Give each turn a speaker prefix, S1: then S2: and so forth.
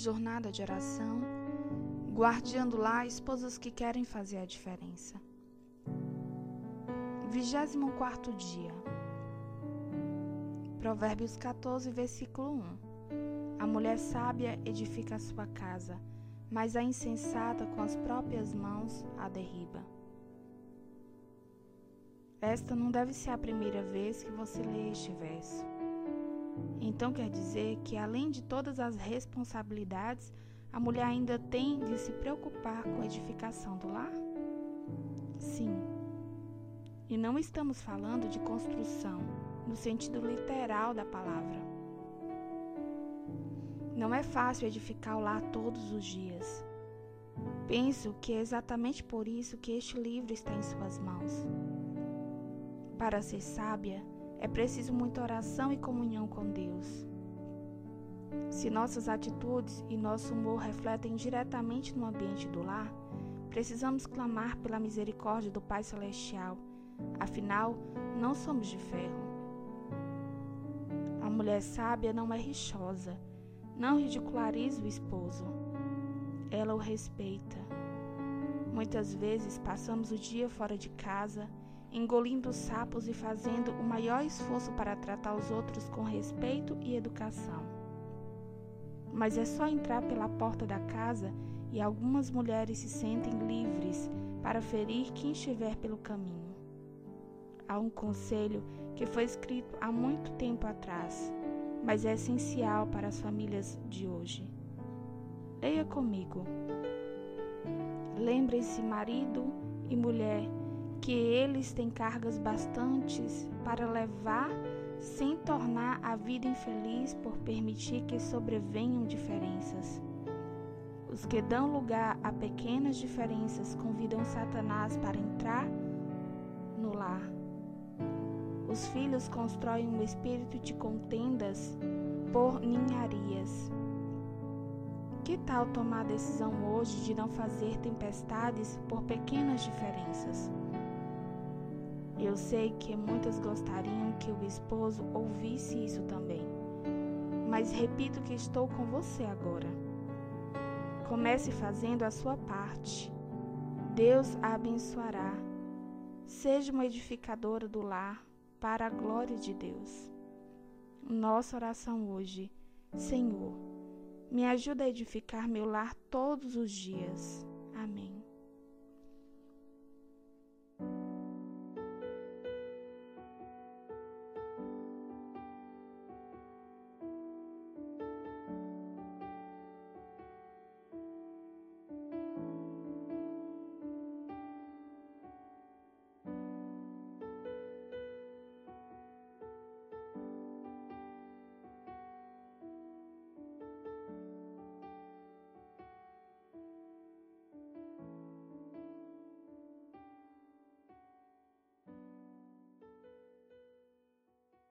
S1: jornada de oração, guardiando lá esposas que querem fazer a diferença. 24º dia. Provérbios 14, versículo 1. A mulher sábia edifica a sua casa, mas a insensata com as próprias mãos a derriba. Esta não deve ser a primeira vez que você lê este verso. Então quer dizer que, além de todas as responsabilidades, a mulher ainda tem de se preocupar com a edificação do lar? Sim. E não estamos falando de construção, no sentido literal da palavra. Não é fácil edificar o lar todos os dias. Penso que é exatamente por isso que este livro está em suas mãos. Para ser sábia, é preciso muita oração e comunhão com Deus. Se nossas atitudes e nosso humor refletem diretamente no ambiente do lar, precisamos clamar pela misericórdia do Pai Celestial. Afinal, não somos de ferro. A mulher sábia não é rixosa, não ridiculariza o esposo. Ela o respeita. Muitas vezes passamos o dia fora de casa, engolindo sapos e fazendo o maior esforço para tratar os outros com respeito e educação. Mas é só entrar pela porta da casa e algumas mulheres se sentem livres para ferir quem estiver pelo caminho. Há um conselho que foi escrito há muito tempo atrás, mas é essencial para as famílias de hoje. Leia comigo. Lembrem-se, marido e mulher, que eles têm cargas bastantes para levar sem tornar a vida infeliz por permitir que sobrevenham diferenças. Os que dão lugar a pequenas diferenças convidam Satanás para entrar no lar. Os filhos constroem um espírito de contendas por ninharias. Que tal tomar a decisão hoje de não fazer tempestades por pequenas diferenças? Eu sei que muitas gostariam que o esposo ouvisse isso também, mas repito que estou com você agora. Comece fazendo a sua parte. Deus a abençoará. Seja uma edificadora do lar para a glória de Deus. Nossa oração hoje: Senhor, me ajuda a edificar meu lar todos os dias. Amém.